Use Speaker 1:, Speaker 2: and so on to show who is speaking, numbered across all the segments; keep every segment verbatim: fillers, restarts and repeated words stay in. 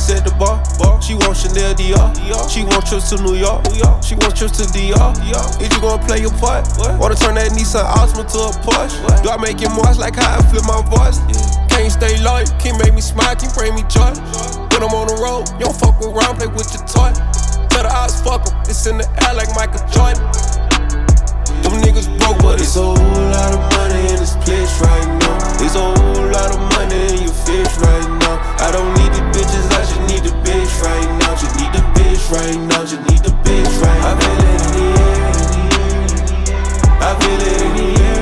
Speaker 1: set the bar. She want Chanel Dior. She want trips to New York. She want trips to D R. Is you gonna play your part? Wanna turn that Nissan Altima to a Porsche? Do I make it moist like how I flip my voice? Can't stay loyal, can't make me smile, can't bring me joy. When I'm on the road, you don't fuck around, play with your toy. Tell the odds, fuck 'em, it's in the air like Michael Jordan. Them niggas broke, but it's a whole lot of money in this place right now. It's a whole lot of money in your fish right now. I don't need the bitches, I just need the bitch right now. Just need the bitch right now, just need the bitch right now. I feel it in the air, I feel it in the air,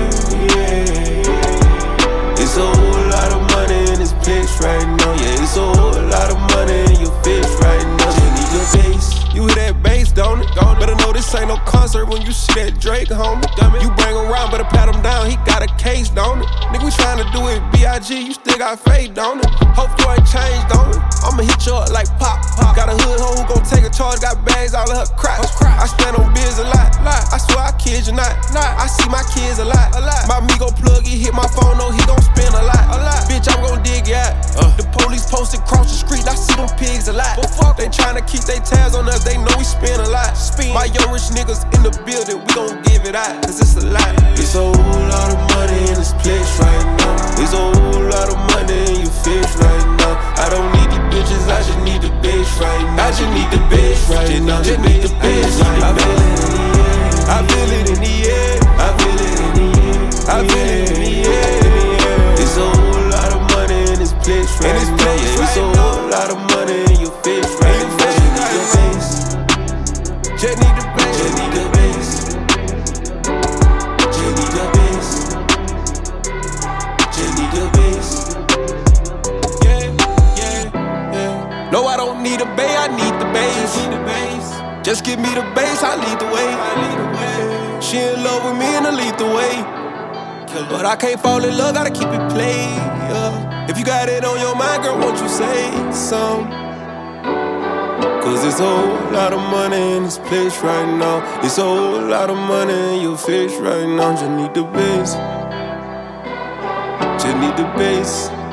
Speaker 1: yeah. It's a whole lot of money in this place right now. Yeah, it's a whole lot of money in your fish right now. Just need the bass. You hear that bass, don't it? Better know this ain't no concert when you see that Drake, homie. You bring him around, better pat him down, he got a case, don't it? Nigga, we tryna do it B I G, you still got faith, don't it? Hope you ain't changed, don't it? I'ma hit you up like pop, pop. Got a hood hoe who gon' take a charge, got bags all in her crotch. I stand on biz a lot, I swear I kid you not. I see my kids a lot. My Migo plug, he hit my phone, no, he gon' spin a lot. Bitch, I'm gon' dig you out. The police posted cross the street, I see them pigs a lot. They tryna keep they tabs on us, they know we spin a lot. My young rich niggas in the building, we gon' give it out, cause it's a lot. It's a whole lot of money in this place right now. It's a whole lot of money in your fish right now. I don't need the bitches, I just need the bitch right now. I just need the bitch right now. Just need the bitch right now. I feel it in the air. I feel it in the air. I feel it in the air. It's a whole lot of money in this place right now. It's a whole lot of money in your fish right now. Just need the bass. Just need the bass. Just need the bass. Just need the bass. Yeah, yeah, yeah. No, I don't need a bass, I need the bass. Just give me the bass, I lead the way. She in love with me and I lead the way. But I can't fall in love, gotta keep it played. Yeah. If you got it on your mind, girl, won't you say something? Cause it's a whole lot of money in this place right now. It's a whole lot of money in your face right now. Just need the bass. Just need the bass.